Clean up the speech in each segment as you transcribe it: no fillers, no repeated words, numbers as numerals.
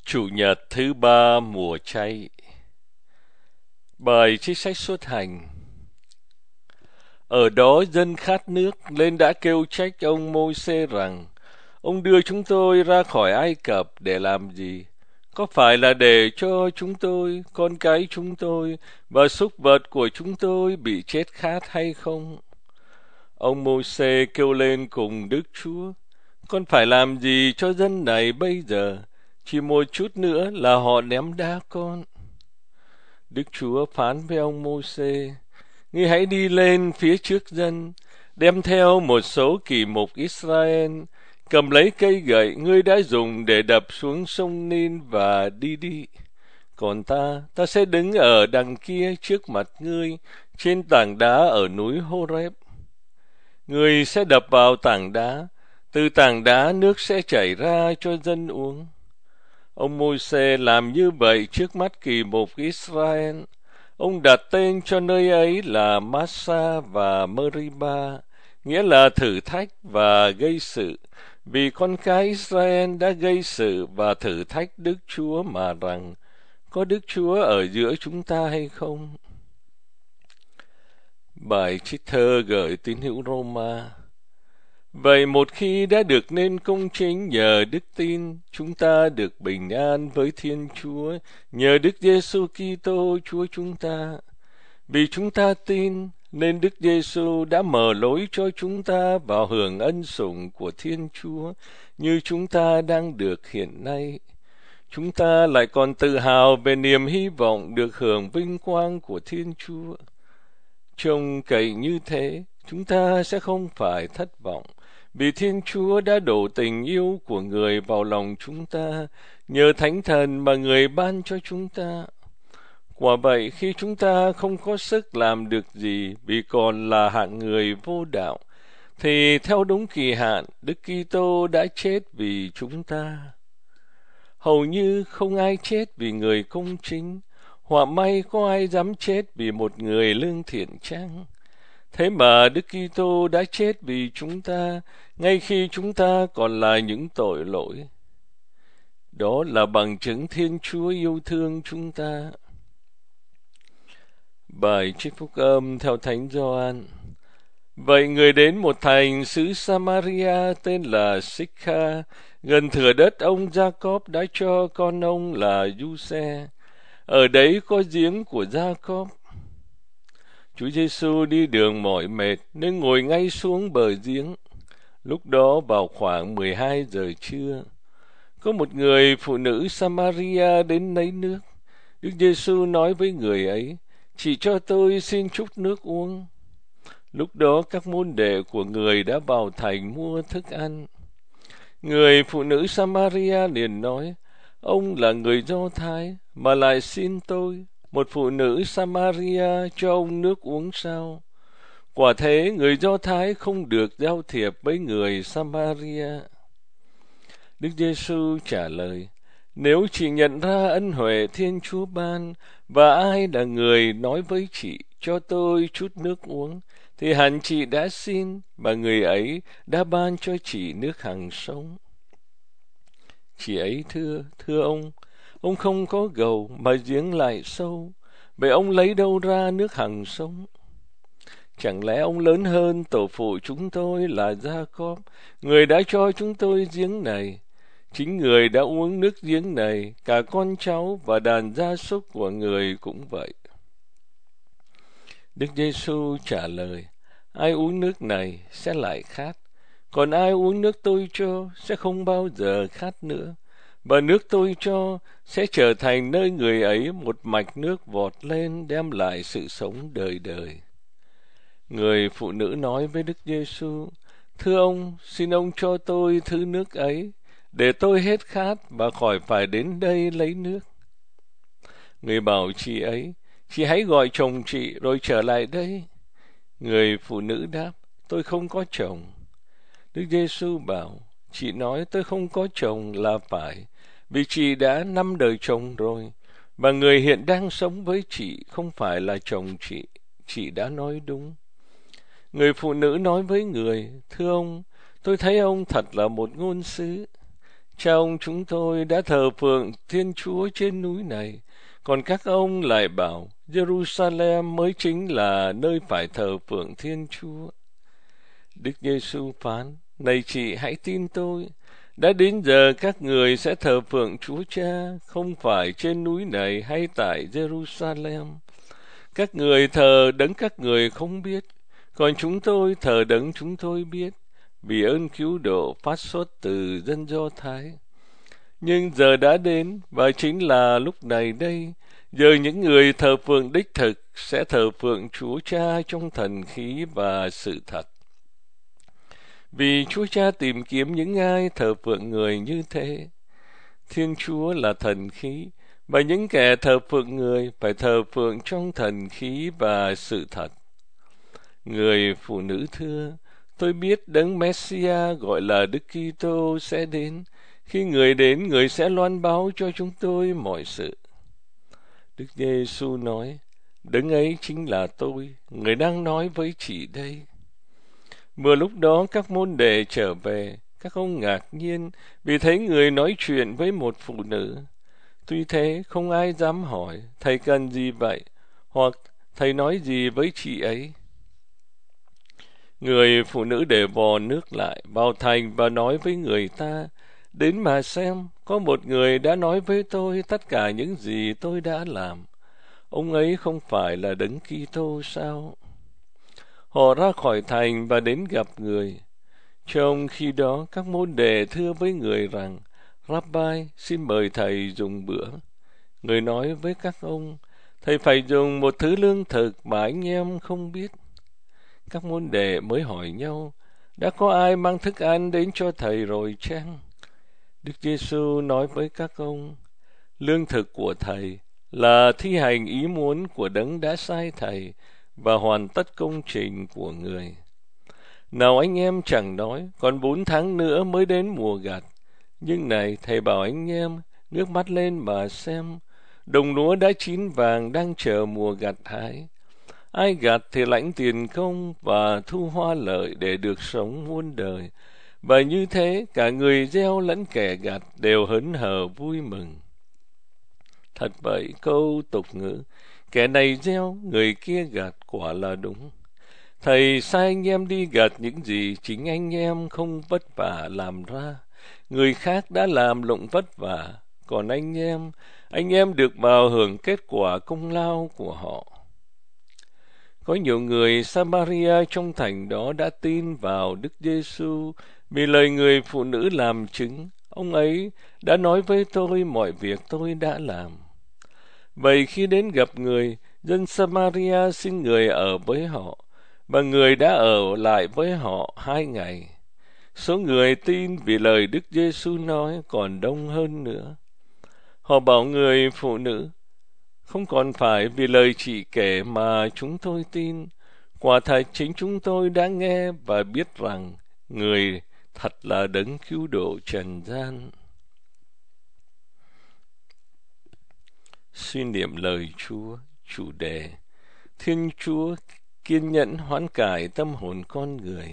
Chủ nhật thứ ba mùa chay. Bài trích sách xuất hành. Ở đó dân khát nước lên đã kêu trách ông Môi-se rằng: Ông đưa chúng tôi ra khỏi Ai Cập để làm gì? Có phải là để cho chúng tôi, con cái chúng tôi và súc vật của chúng tôi bị chết khát hay không? Ông Môi-se kêu lên cùng Đức Chúa: Con phải làm gì cho dân này bây giờ? Chỉ một chút nữa là họ ném đá con. Đức Chúa phán với ông Môi-se: Ngươi hãy đi lên phía trước dân, đem theo một số kỷ mục Israel, cầm lấy cây gậy ngươi đã dùng để đập xuống sông Nin và đi. Còn ta sẽ đứng ở đằng kia trước mặt ngươi, trên tảng đá ở núi Hô-rép. Ngươi sẽ đập vào tảng đá, từ tảng đá nước sẽ chảy ra cho dân uống. Ông Môi-se làm như vậy trước mắt kỷ mục Israel. Ông đặt tên cho nơi ấy là Massa và Meriba, nghĩa là thử thách và gây sự, vì con cái Israel đã gây sự và thử thách Đức Chúa mà rằng: Có Đức Chúa ở giữa chúng ta hay không? Bài trích thơ gửi tín hữu Roma. Vậy một khi đã được nên công chính nhờ đức tin, chúng ta được bình an với Thiên Chúa nhờ Đức Giêsu Kitô Chúa chúng ta. Vì chúng ta tin nên Đức Giêsu đã mở lối cho chúng ta vào hưởng ân sủng của Thiên Chúa như chúng ta đang được hiện nay. Chúng ta lại còn tự hào về niềm hy vọng được hưởng vinh quang của Thiên Chúa. Trông cậy như thế, chúng ta sẽ không phải thất vọng, vì Thiên Chúa đã đổ tình yêu của người vào lòng chúng ta nhờ Thánh Thần mà người ban cho chúng ta. Quả vậy, khi chúng ta không có sức làm được gì vì còn là hạng người vô đạo, thì theo đúng kỳ hạn, Đức Kitô đã chết vì chúng ta. Hầu như không ai chết vì người công chính, hoặc may có ai dám chết vì một người lương thiện chăng? Thế mà Đức Kitô đã chết vì chúng ta, ngay khi chúng ta còn là những tội lỗi. Đó là bằng chứng Thiên Chúa yêu thương chúng ta. Bài trích phúc âm theo Thánh Gioan. Vậy người đến một thành xứ Samaria tên là Sikha, gần thửa đất ông Jacob đã cho con ông là Giuse. Ở đấy có giếng của Jacob. Chúa Giêsu đi đường mỏi mệt nên ngồi ngay xuống bờ giếng. Lúc đó vào khoảng 12 giờ trưa, có một người phụ nữ Samaria đến lấy nước. Đức Giêsu nói với người ấy: Chỉ cho tôi xin chút nước uống. Lúc đó các môn đệ của người đã vào thành mua thức ăn. Người phụ nữ Samaria liền nói: Ông là người Do Thái mà lại xin tôi, một phụ nữ Samaria, cho ông nước uống sao? Quả thế người Do Thái không được giao thiệp với người Samaria. Đức Giêsu trả lời: Nếu chị nhận ra ân huệ Thiên Chúa ban, và ai là người nói với chị cho tôi chút nước uống, thì hẳn chị đã xin, và người ấy đã ban cho chị nước hằng sống. Chị ấy thưa ông không có gầu mà giếng lại sâu, vậy ông lấy đâu ra nước hằng sống? Chẳng lẽ ông lớn hơn tổ phụ chúng tôi là Jacob, người đã cho chúng tôi giếng này? Chính người đã uống nước giếng này, cả con cháu và đàn gia súc của người cũng vậy. Đức Giêsu trả lời: Ai uống nước này sẽ lại khát, còn ai uống nước tôi cho sẽ không bao giờ khát nữa, và nước tôi cho sẽ trở thành nơi người ấy một mạch nước vọt lên đem lại sự sống đời đời. Người phụ nữ nói với Đức Giêsu: Thưa ông, xin ông cho tôi thứ nước ấy, để tôi hết khát và khỏi phải đến đây lấy nước. Người bảo chị ấy: Chị hãy gọi chồng chị rồi trở lại đây. Người phụ nữ đáp: Tôi không có chồng. Đức Giêsu bảo: Chị nói tôi không có chồng là phải, vì chị đã 5 đời chồng rồi, và người hiện đang sống với chị không phải là chồng chị đã nói đúng. Người phụ nữ nói với người: Thưa ông, tôi thấy ông thật là một ngôn sứ. Cha ông chúng tôi đã thờ phượng Thiên Chúa trên núi này, còn các ông lại bảo Jerusalem mới chính là nơi phải thờ phượng Thiên Chúa. Đức Giêsu phán: Này chị, hãy tin tôi, đã đến giờ các người sẽ thờ phượng Chúa Cha, không phải trên núi này hay tại Jerusalem. Các người thờ đấng các người không biết, còn chúng tôi thờ đấng chúng tôi biết, vì ơn cứu độ phát xuất từ dân Do Thái. Nhưng giờ đã đến, và chính là lúc này đây, giờ những người thờ phượng đích thực sẽ thờ phượng Chúa Cha trong thần khí và sự thật. Vì Chúa Cha tìm kiếm những ai thờ phượng người như thế. Thiên Chúa là thần khí, và những kẻ thờ phượng người phải thờ phượng trong thần khí và sự thật. Người phụ nữ thưa, tôi biết đấng Messia gọi là Đức Kitô sẽ đến. Khi người đến, người sẽ loan báo cho chúng tôi mọi sự. Đức Giêsu nói: Đấng ấy chính là tôi, người đang nói với chị đây. Vừa lúc đó các môn đệ trở về, các ông ngạc nhiên vì thấy người nói chuyện với một phụ nữ. Tuy thế, không ai dám hỏi thầy cần gì vậy, hoặc thầy nói gì với chị ấy. Người phụ nữ để vò nước lại vào thành và nói với người ta: Đến mà xem, có một người đã nói với tôi tất cả những gì tôi đã làm. Ông ấy không phải là Đấng Kitô sao? Họ ra khỏi thành và đến gặp người. Trong khi đó, các môn đệ thưa với người rằng: Rabbi, xin mời thầy dùng bữa. Người nói với các ông: Thầy phải dùng một thứ lương thực mà anh em không biết. Các môn đệ mới hỏi nhau: Đã có ai mang thức ăn đến cho thầy rồi chăng? Đức Giêsu nói với các ông: Lương thực của thầy là thi hành ý muốn của đấng đã sai thầy và hoàn tất công trình của người. Nào anh em chẳng nói, còn 4 tháng nữa mới đến mùa gặt. Nhưng này, thầy bảo anh em, ngước mắt lên mà xem, đồng lúa đã chín vàng đang chờ mùa gặt hái. Ai gặt thì lãnh tiền công và thu hoa lợi để được sống muôn đời. Và như thế, cả người gieo lẫn kẻ gặt đều hớn hở vui mừng. Thật vậy, câu tục ngữ, kẻ này gieo, người kia gặt, quả là đúng. Thầy sai anh em đi gặt những gì chính anh em không vất vả làm ra. Người khác đã làm lụng vất vả, còn anh em được vào hưởng kết quả công lao của họ. Có nhiều người Samaria trong thành đó đã tin vào Đức Giêsu vì lời người phụ nữ làm chứng. Ông ấy đã nói với tôi mọi việc tôi đã làm. Vậy khi đến gặp người, dân Samaria xin người ở với họ, và người đã ở lại với họ 2 ngày. Số người tin vì lời Đức Giêsu nói còn đông hơn nữa. Họ bảo người phụ nữ: Không còn phải vì lời chị kể mà chúng tôi tin. Quả thật chính chúng tôi đã nghe và biết rằng người thật là đấng cứu độ trần gian. Suy niệm lời Chúa. Chủ đề: Thiên Chúa kiên nhẫn hoán cải tâm hồn con người.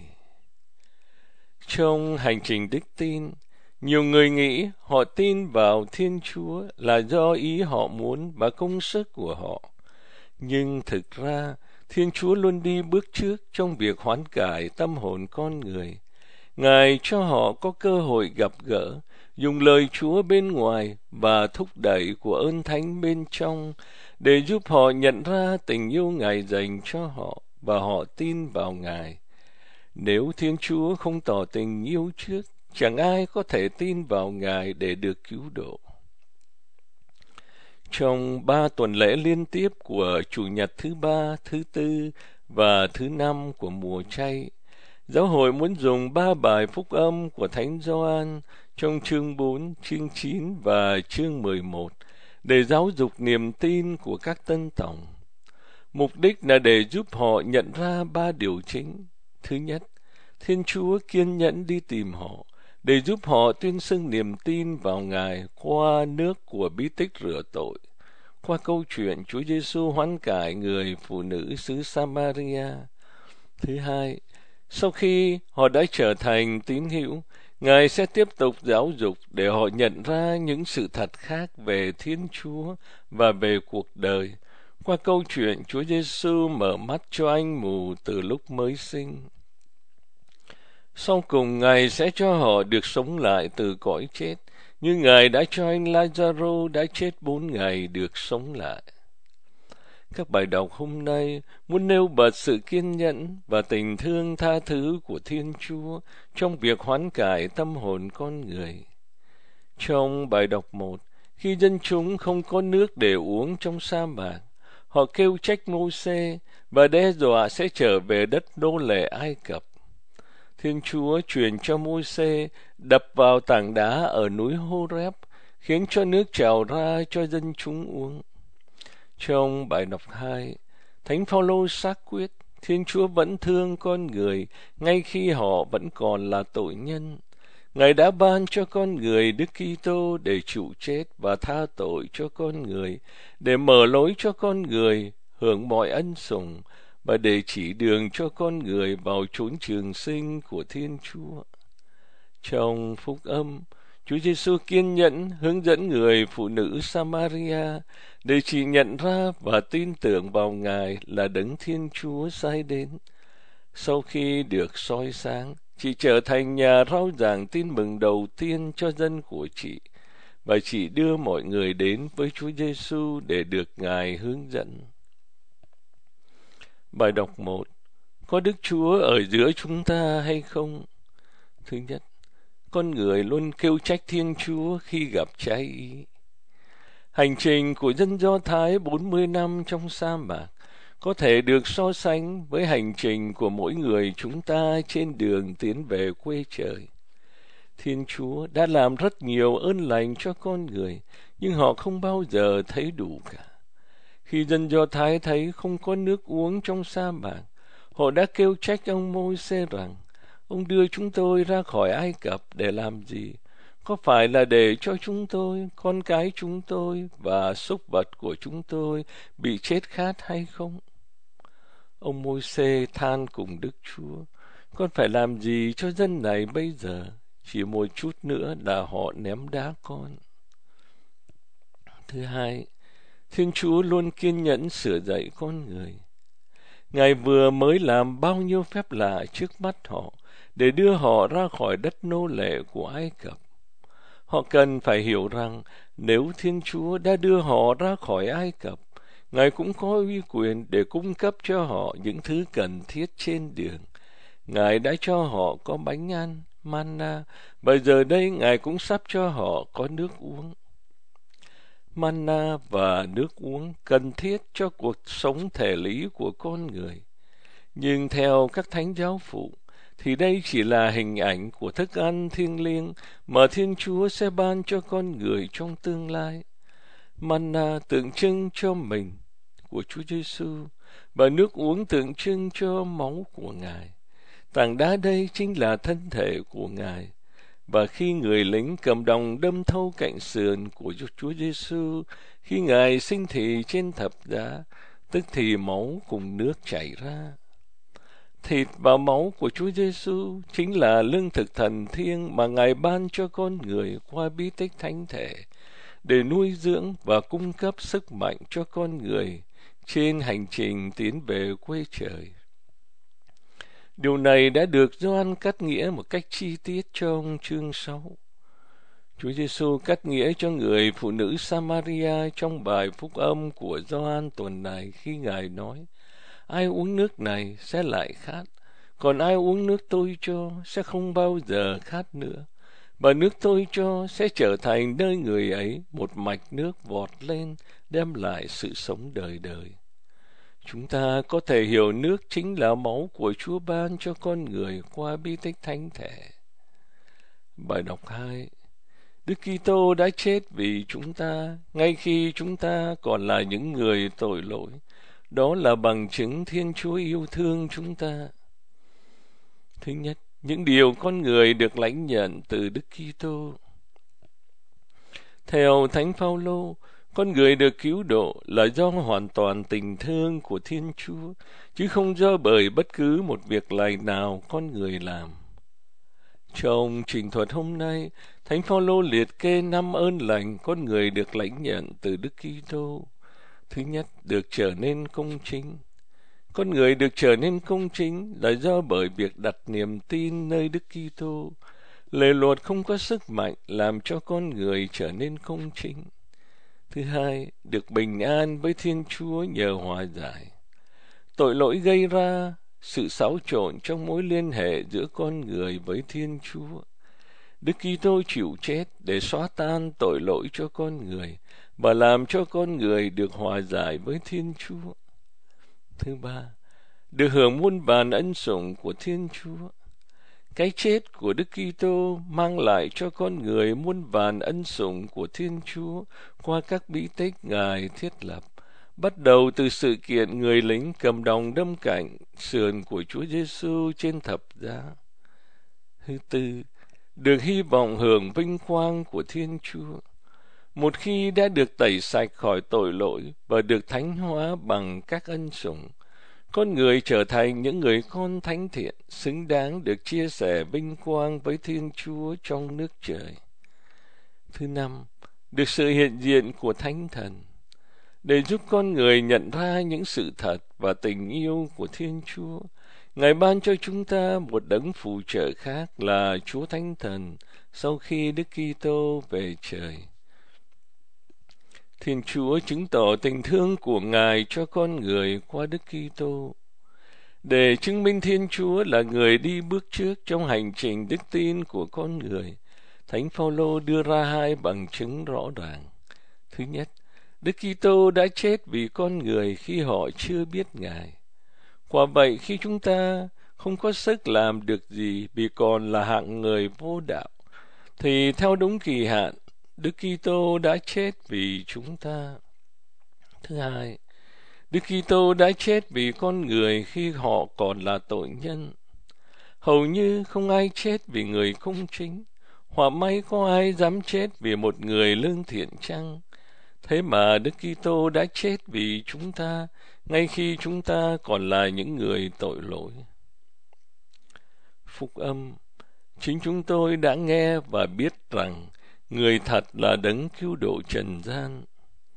Trong hành trình đức tin, nhiều người nghĩ họ tin vào Thiên Chúa là do ý họ muốn và công sức của họ. Nhưng thực ra, Thiên Chúa luôn đi bước trước trong việc hoán cải tâm hồn con người. Ngài cho họ có cơ hội gặp gỡ, dùng lời Chúa bên ngoài và thúc đẩy của ơn thánh bên trong để giúp họ nhận ra tình yêu Ngài dành cho họ và họ tin vào Ngài. Nếu Thiên Chúa không tỏ tình yêu trước, chẳng ai có thể tin vào Ngài để được cứu độ. Trong 3 tuần lễ liên tiếp của Chủ nhật thứ 3, thứ 4 và thứ 5 của mùa chay, Giáo hội muốn dùng 3 bài phúc âm của Thánh Gioan trong chương 4, chương 9 và chương 11 để giáo dục niềm tin của các tân tòng. Mục đích là để giúp họ nhận ra 3 điều chính. Thứ nhất, Thiên Chúa kiên nhẫn đi tìm họ để giúp họ tuyên xưng niềm tin vào Ngài qua nước của bí tích rửa tội, qua câu chuyện Chúa Giêsu hoán cải người phụ nữ xứ Samaria. Thứ hai, sau khi họ đã trở thành tín hữu, Ngài sẽ tiếp tục giáo dục để họ nhận ra những sự thật khác về Thiên Chúa và về cuộc đời, qua câu chuyện Chúa Giêsu mở mắt cho anh mù từ lúc mới sinh. Sau cùng, Ngài sẽ cho họ được sống lại từ cõi chết, như Ngài đã cho anh Lazaro đã chết 4 ngày được sống lại. Các bài đọc hôm nay muốn nêu bật sự kiên nhẫn và tình thương tha thứ của Thiên Chúa trong việc hoán cải tâm hồn con người. Trong bài đọc 1, khi dân chúng không có nước để uống trong sa mạc, họ kêu trách Mô-sê và đe dọa sẽ trở về đất nô lệ Ai Cập. Thiên Chúa truyền cho Mô-sê đập vào tảng đá ở núi Hô-rép, khiến cho nước trào ra cho dân chúng uống. Trong bài đọc 2, Thánh Phao-lô xác quyết Thiên Chúa vẫn thương con người ngay khi họ vẫn còn là tội nhân. Ngài đã ban cho con người Đức Kitô để chịu chết và tha tội cho con người, để mở lối cho con người hưởng mọi ân sủng và để chỉ đường cho con người vào chốn trường sinh của Thiên Chúa. Trong Phúc Âm, Chúa Giêsu kiên nhẫn hướng dẫn người phụ nữ Samaria để chị nhận ra và tin tưởng vào Ngài là Đấng Thiên Chúa sai đến. Sau khi được soi sáng, chị trở thành nhà rao giảng tin mừng đầu tiên cho dân của chị, và chị đưa mọi người đến với Chúa Giêsu để được Ngài hướng dẫn. Bài đọc 1. Có Đức Chúa ở giữa chúng ta hay không? Thứ nhất, con người luôn kêu trách Thiên Chúa khi gặp trái ý. Hành trình của dân Do Thái 40 năm trong sa mạc có thể được so sánh với hành trình của mỗi người chúng ta trên đường tiến về quê trời. Thiên Chúa đã làm rất nhiều ơn lành cho con người, nhưng họ không bao giờ thấy đủ cả. Khi dân Do Thái thấy không có nước uống trong sa mạc, họ đã kêu trách ông Mô-sê rằng: ông đưa chúng tôi ra khỏi Ai Cập để làm gì? Có phải là để cho chúng tôi, con cái chúng tôi và súc vật của chúng tôi bị chết khát hay không? Ông Môi-se than cùng Đức Chúa: con phải làm gì cho dân này bây giờ? Chỉ một chút nữa là họ ném đá con. Thứ hai, Thiên Chúa luôn kiên nhẫn sửa dạy con người. Ngài vừa mới làm bao nhiêu phép lạ trước mắt họ để đưa họ ra khỏi đất nô lệ của Ai Cập. Họ cần phải hiểu rằng nếu Thiên Chúa đã đưa họ ra khỏi Ai Cập, Ngài cũng có uy quyền để cung cấp cho họ những thứ cần thiết trên đường. Ngài đã cho họ có bánh ăn, manna, và giờ đây Ngài cũng sắp cho họ có nước uống. Manna và nước uống cần thiết cho cuộc sống thể lý của con người. Nhưng theo các thánh giáo phụ, thì đây chỉ là hình ảnh của thức ăn thiêng liêng mà Thiên Chúa sẽ ban cho con người trong tương lai. Manna tượng trưng cho mình của Chúa Giêsu và nước uống tượng trưng cho máu của Ngài. Tảng đá đây chính là thân thể của Ngài. Và khi người lính cầm đồng đâm thâu cạnh sườn của Chúa Giêsu khi Ngài sinh thì trên thập giá, tức thì máu cùng nước chảy ra. Thịt và máu của Chúa Giêsu chính là lương thực thần thiêng mà Ngài ban cho con người qua bí tích thánh thể, để nuôi dưỡng và cung cấp sức mạnh cho con người trên hành trình tiến về quê trời. Điều này đã được Gioan cắt nghĩa một cách chi tiết trong chương 6. Chúa Giêsu cắt nghĩa cho người phụ nữ Samaria trong bài phúc âm của Gioan tuần này khi Ngài nói: ai uống nước này sẽ lại khát, còn ai uống nước tôi cho sẽ không bao giờ khát nữa. Và nước tôi cho sẽ trở thành nơi người ấy một mạch nước vọt lên, đem lại sự sống đời đời. Chúng ta có thể hiểu nước chính là máu của Chúa ban cho con người qua bí tích thánh thể. Bài đọc 2. Đức Kitô đã chết vì chúng ta, ngay khi chúng ta còn là những người tội lỗi. Đó là bằng chứng Thiên Chúa yêu thương chúng ta. Thứ nhất, những điều con người được lãnh nhận từ Đức Kitô. Theo Thánh Phao-lô, con người được cứu độ là do hoàn toàn tình thương của Thiên Chúa, chứ không do bởi bất cứ một việc lành nào con người làm. Trong trình thuật hôm nay, Thánh Phaolô liệt kê 5 ơn lành con người được lãnh nhận từ Đức Kitô. Thứ nhất, được trở nên công chính. Con người được trở nên công chính là do bởi việc đặt niềm tin nơi Đức Kitô. Lề luật không có sức mạnh làm cho con người trở nên công chính. Thứ hai, được bình an với Thiên Chúa nhờ hòa giải. Tội lỗi gây ra sự xáo trộn trong mối liên hệ giữa con người với Thiên Chúa. Đức Kitô chịu chết để xóa tan tội lỗi cho con người và làm cho con người được hòa giải với Thiên Chúa. Thứ ba, được hưởng muôn vàn ân sủng của Thiên Chúa. Cái chết của Đức Kitô mang lại cho con người muôn vàn ân sủng của Thiên Chúa qua các bí tích Ngài thiết lập, bắt đầu từ sự kiện người lính cầm đồng đâm cạnh sườn của Chúa Giêsu trên thập giá. Thứ tư, được hy vọng hưởng vinh quang của Thiên Chúa. Một khi đã được tẩy sạch khỏi tội lỗi và được thánh hóa bằng các ân sủng, con người trở thành những người con thánh thiện, xứng đáng được chia sẻ vinh quang với Thiên Chúa trong nước trời. Thứ năm, được sự hiện diện của Thánh Thần. Để giúp con người nhận ra những sự thật và tình yêu của Thiên Chúa, Ngài ban cho chúng ta một đấng phù trợ khác là Chúa Thánh Thần sau khi Đức Kitô về trời. Thiên Chúa chứng tỏ tình thương của Ngài cho con người qua Đức Kitô. Để chứng minh Thiên Chúa là người đi bước trước trong hành trình đức tin của con người, Thánh Phaolô đưa ra 2 bằng chứng rõ ràng. Thứ nhất, Đức Kitô đã chết vì con người khi họ chưa biết Ngài. Quả vậy, khi chúng ta không có sức làm được gì vì còn là hạng người vô đạo, thì theo đúng kỳ hạn, Đức Kitô đã chết vì chúng ta. Thứ hai, Đức Kitô đã chết vì con người khi họ còn là tội nhân. Hầu như không ai chết vì người công chính, hoặc may có ai dám chết vì một người lương thiện chăng? Thế mà Đức Kitô đã chết vì chúng ta, ngay khi chúng ta còn là những người tội lỗi. Phúc âm, chính chúng tôi đã nghe và biết rằng người thật là đấng cứu độ trần gian.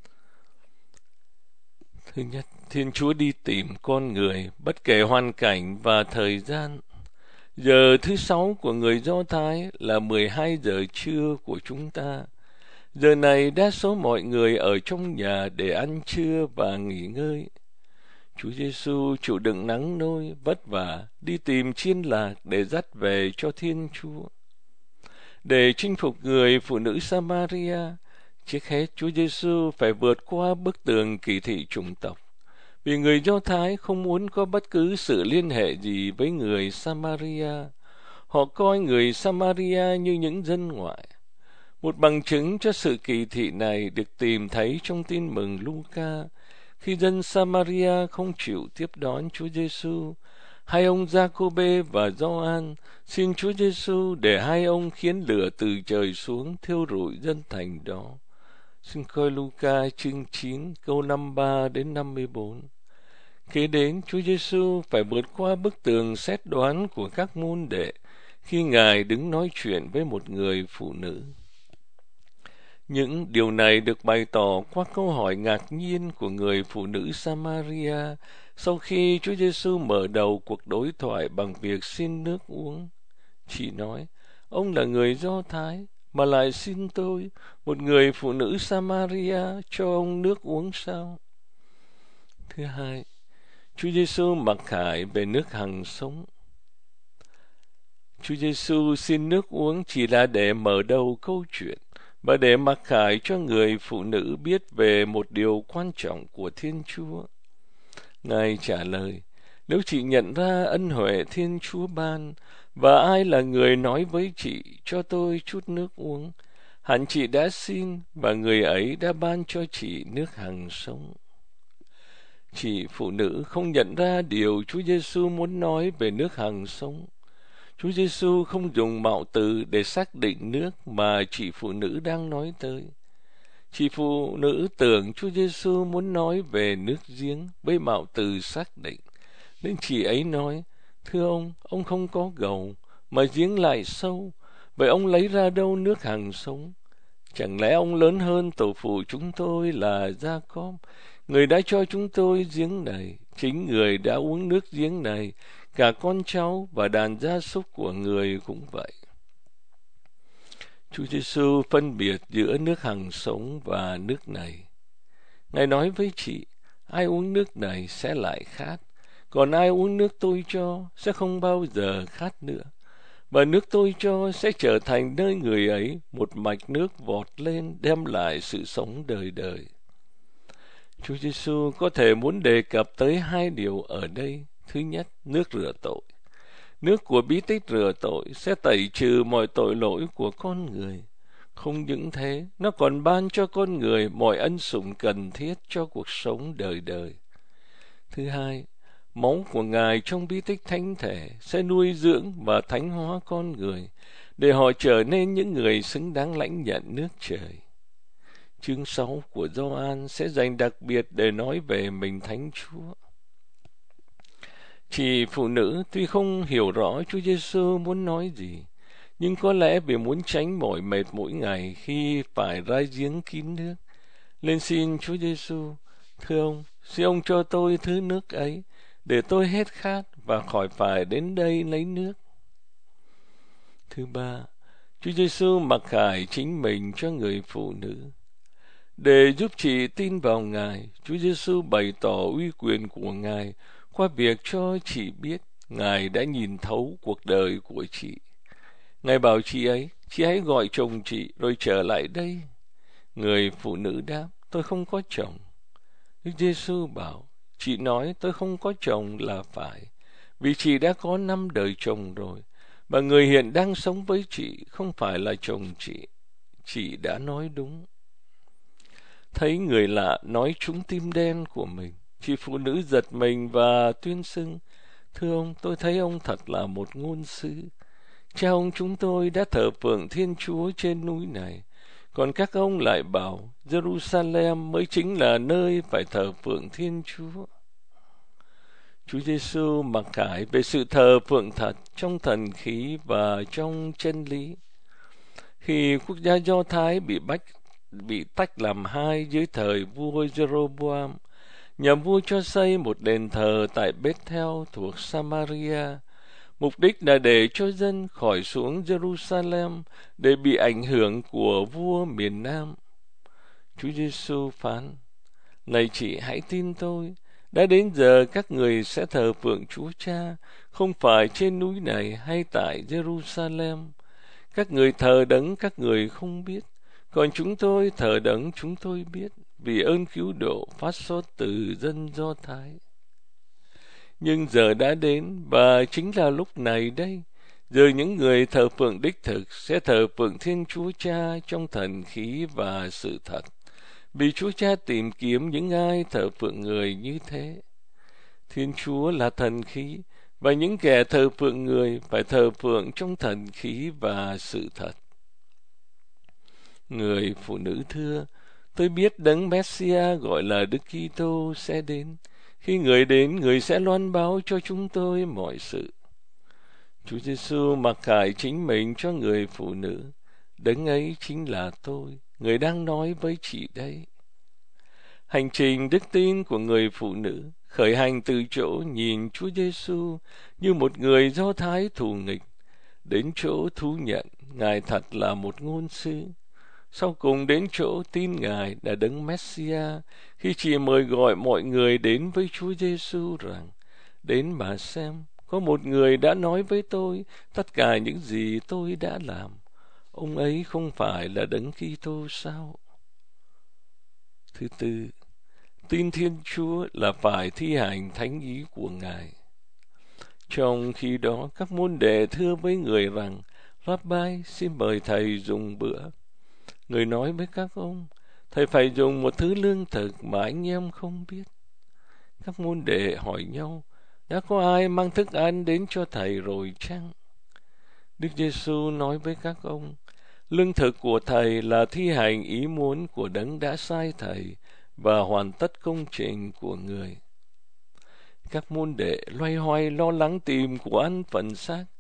Thứ nhất, Thiên Chúa đi tìm con người bất kể hoàn cảnh và thời gian. Giờ thứ 6 của người Do Thái là 12 giờ trưa của chúng ta. Giờ này đa số mọi người ở trong nhà để ăn trưa và nghỉ ngơi. Chúa Giêsu chịu đựng nắng nôi vất vả đi tìm chiên lạc để dắt về cho Thiên Chúa. Để chinh phục người phụ nữ Samaria, trước hết Chúa Giêsu phải vượt qua bức tường kỳ thị chủng tộc, vì người Do Thái không muốn có bất cứ sự liên hệ gì với người Samaria. Họ coi người Samaria như những dân ngoại. Một bằng chứng cho sự kỳ thị này được tìm thấy trong tin mừng Luca, khi dân Samaria không chịu tiếp đón Chúa Giêsu. Hai ông Giacôbê và Gioan xin Chúa Giêsu để hai ông khiến lửa từ trời xuống thiêu rụi dân thành đó. Xin coi Luca chương 9 câu 53 đến 54. Kế đến, Chúa Giêsu phải vượt qua bức tường xét đoán của các môn đệ khi Ngài đứng nói chuyện với một người phụ nữ. Những điều này được bày tỏ qua câu hỏi ngạc nhiên của người phụ nữ Samaria sau khi Chúa Giêsu mở đầu cuộc đối thoại bằng việc xin nước uống. Chị nói, ông là người Do Thái mà lại xin tôi, một người phụ nữ Samaria, cho ông nước uống sao? Thứ hai, Chúa Giêsu mặc khải về nước hằng sống. Chúa Giêsu xin nước uống chỉ là để mở đầu câu chuyện và để mặc khải cho người phụ nữ biết về một điều quan trọng của Thiên Chúa. Ngài trả lời, nếu chị nhận ra ân huệ Thiên Chúa ban và ai là người nói với chị cho tôi chút nước uống, hẳn chị đã xin và người ấy đã ban cho chị nước hằng sống. Chị phụ nữ không nhận ra điều Chúa Giêsu muốn nói về nước hằng sống. Chúa Giêsu không dùng mạo từ để xác định nước mà chị phụ nữ đang nói tới. Chị phụ nữ tưởng Chúa Giêsu muốn nói về nước giếng với mạo từ xác định, nên chị ấy nói, thưa ông không có gầu, mà giếng lại sâu. Vậy ông lấy ra đâu nước hằng sống? Chẳng lẽ ông lớn hơn tổ phụ chúng tôi là Gia-cốp, người đã cho chúng tôi giếng này? Chính người đã uống nước giếng này, cả con cháu và đàn gia súc của người cũng vậy. Chúa Giêsu phân biệt giữa nước hằng sống và nước này. Ngài nói với chị, ai uống nước này sẽ lại khát, còn ai uống nước tôi cho sẽ không bao giờ khát nữa. Và nước tôi cho sẽ trở thành nơi người ấy một mạch nước vọt lên, đem lại sự sống đời đời. Chúa Giêsu có thể muốn đề cập tới hai điều ở đây. Thứ nhất, nước rửa tội. Nước của bí tích rửa tội sẽ tẩy trừ mọi tội lỗi của con người. Không những thế, nó còn ban cho con người mọi ân sủng cần thiết cho cuộc sống đời đời. Thứ hai, máu của Ngài trong bí tích thánh thể sẽ nuôi dưỡng và thánh hóa con người, để họ trở nên những người xứng đáng lãnh nhận nước trời. Chương 6 của Gioan sẽ dành đặc biệt để nói về mình Thánh Chúa. Chị phụ nữ tuy không hiểu rõ Chúa Giêsu muốn nói gì, nhưng có lẽ vì muốn tránh mỏi mệt mỗi ngày khi phải ra giếng kín nước, lên xin Chúa Giêsu: thưa ông, xin ông cho tôi thứ nước ấy, để tôi hết khát và khỏi phải đến đây lấy nước. Thứ ba, Chúa Giêsu mặc khải chính mình cho người phụ nữ. Để giúp chị tin vào Ngài, Chúa Giêsu bày tỏ uy quyền của Ngài qua việc cho chị biết Ngài đã nhìn thấu cuộc đời của chị. Ngài bảo chị ấy, chị hãy gọi chồng chị rồi trở lại đây. Người phụ nữ đáp, tôi không có chồng. Đức Giêsu bảo, chị nói tôi không có chồng là phải, vì chị đã có 5 đời chồng rồi, và người hiện đang sống với chị không phải là chồng chị. Chị đã nói đúng. Thấy người lạ nói trúng tim đen của mình, chị phụ nữ giật mình và tuyên xưng: thưa ông, tôi thấy ông thật là một ngôn sứ. Cha ông chúng tôi đã thờ phượng Thiên Chúa trên núi này, còn các ông lại bảo Jerusalem mới chính là nơi phải thờ phượng Thiên Chúa. Chúa Giêsu mặc khải về sự thờ phượng thật trong thần khí và trong chân lý. Khi quốc gia Do Thái bị tách làm hai dưới thời vua Jeroboam, nhà vua cho xây một đền thờ tại Bethel thuộc Samaria. Mục đích là để cho dân khỏi xuống Jerusalem để bị ảnh hưởng của vua miền Nam. Chúa Giêsu phán: này chị hãy tin tôi, đã đến giờ các người sẽ thờ phượng Chúa Cha, không phải trên núi này hay tại Jerusalem. Các người thờ đấng các người không biết, còn chúng tôi thờ đấng chúng tôi biết, vì ơn cứu độ phát xuất từ dân Do Thái. Nhưng giờ đã đến, và chính là lúc này đây, giờ những người thờ phượng đích thực sẽ thờ phượng Thiên Chúa Cha trong thần khí và sự thật, vì Chúa Cha tìm kiếm những ai thờ phượng người như thế. Thiên Chúa là thần khí, và những kẻ thờ phượng người phải thờ phượng trong thần khí và sự thật. Người phụ nữ thưa, tôi biết đấng Messia gọi là Đức Kitô sẽ đến. Khi người đến, người sẽ loan báo cho chúng tôi mọi sự. Chúa Giêsu mặc khải chính mình cho người phụ nữ. Đấng ấy chính là tôi, người đang nói với chị đây. Hành trình đức tin của người phụ nữ khởi hành từ chỗ nhìn Chúa Giêsu như một người Do Thái thù nghịch, đến chỗ thú nhận Ngài thật là một ngôn sứ, sau cùng đến chỗ tin Ngài là đấng Messia, khi chị mời gọi mọi người đến với Chúa Giêsu rằng: đến mà xem, có một người đã nói với tôi tất cả những gì tôi đã làm. Ông ấy không phải là đấng Kitô sao? Thứ tư, tin Thiên Chúa là phải thi hành thánh ý của Ngài. Trong khi đó, các môn đệ thưa với người rằng: Rabbi, xin mời thầy dùng bữa. Người nói với các ông: thầy phải dùng một thứ lương thực mà anh em không biết. Các môn đệ hỏi nhau: đã có ai mang thức ăn đến cho thầy rồi chăng? Đức Giêsu nói với các ông: lương thực của thầy là thi hành ý muốn của đấng đã sai thầy và hoàn tất công trình của người. Các môn đệ loay hoay lo lắng tìm của ăn phần xác.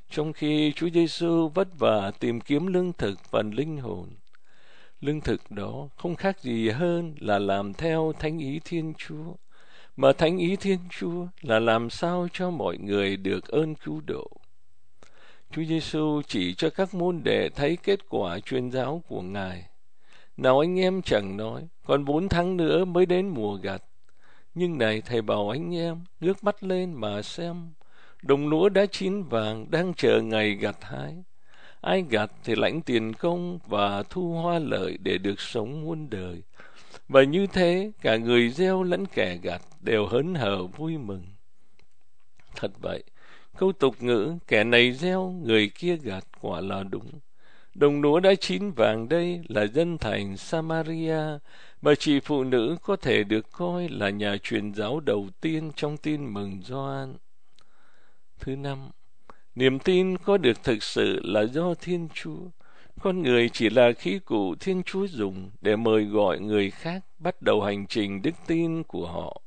trong khi Chúa Giêsu vất vả tìm kiếm lương thực và linh hồn. Lương thực đó không khác gì hơn là làm theo thánh ý Thiên Chúa, mà thánh ý Thiên Chúa là làm sao cho mọi người được ơn cứu độ. Chúa Giêsu chỉ cho các môn đệ thấy kết quả truyền giáo của Ngài. Nào anh em chẳng nói, còn 4 tháng nữa mới đến mùa gặt. Nhưng này thầy bảo anh em, ngước mắt lên mà xem, đồng lúa đã chín vàng đang chờ ngày gặt hái. Ai gặt thì lãnh tiền công và thu hoa lợi để được sống muôn đời. Và như thế, cả người gieo lẫn kẻ gặt đều hớn hở vui mừng. Thật vậy, câu tục ngữ kẻ này gieo, người kia gặt quả là đúng. Đồng lúa đã chín vàng đây là dân thành Samaria, mà chị phụ nữ có thể được coi là nhà truyền giáo đầu tiên trong tin mừng Gioan. Thứ 5, niềm tin có được thực sự là do Thiên Chúa. Con người chỉ là khí cụ Thiên Chúa dùng để mời gọi người khác bắt đầu hành trình đức tin của họ.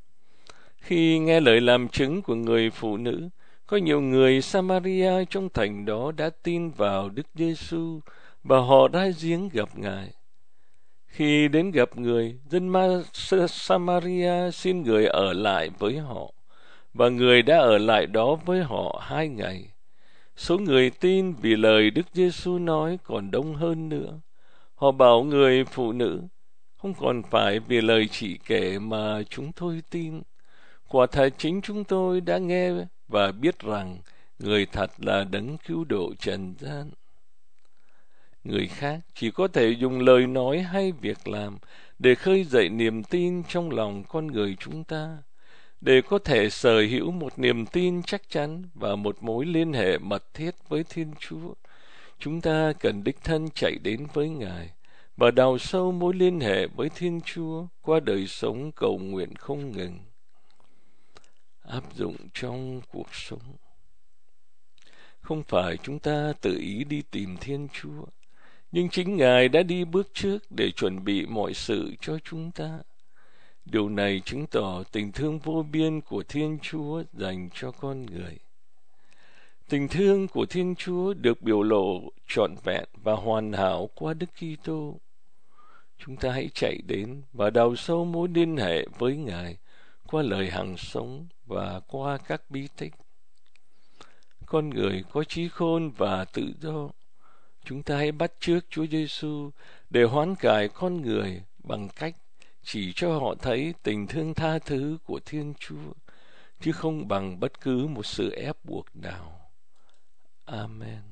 Khi nghe lời làm chứng của người phụ nữ, có nhiều người Samaria trong thành đó đã tin vào Đức Giêsu và họ ra giếng gặp Ngài. Khi đến gặp người, dân Samaria xin người ở lại với họ, và người đã ở lại đó với họ 2 ngày. Số người tin vì lời Đức Giêsu nói còn đông hơn nữa. Họ bảo người phụ nữ, không còn phải vì lời chị kể mà chúng tôi tin. Quả thật chính chúng tôi đã nghe và biết rằng người thật là đấng cứu độ trần gian. Người khác chỉ có thể dùng lời nói hay việc làm để khơi dậy niềm tin trong lòng con người chúng ta. Để có thể sở hữu một niềm tin chắc chắn và một mối liên hệ mật thiết với Thiên Chúa, chúng ta cần đích thân chạy đến với Ngài và đào sâu mối liên hệ với Thiên Chúa qua đời sống cầu nguyện không ngừng. Áp dụng trong cuộc sống. Không phải chúng ta tự ý đi tìm Thiên Chúa, nhưng chính Ngài đã đi bước trước để chuẩn bị mọi sự cho chúng ta. Điều này chứng tỏ tình thương vô biên của Thiên Chúa dành cho con người. Tình thương của Thiên Chúa được biểu lộ trọn vẹn và hoàn hảo qua Đức Kitô. Chúng ta hãy chạy đến và đào sâu mối liên hệ với Ngài qua lời hằng sống và qua các bí tích. Con người có trí khôn và tự do. Chúng ta hãy bắt chước Chúa Giêsu để hoán cải con người bằng cách chỉ cho họ thấy tình thương tha thứ của Thiên Chúa, chứ không bằng bất cứ một sự ép buộc nào. Amen.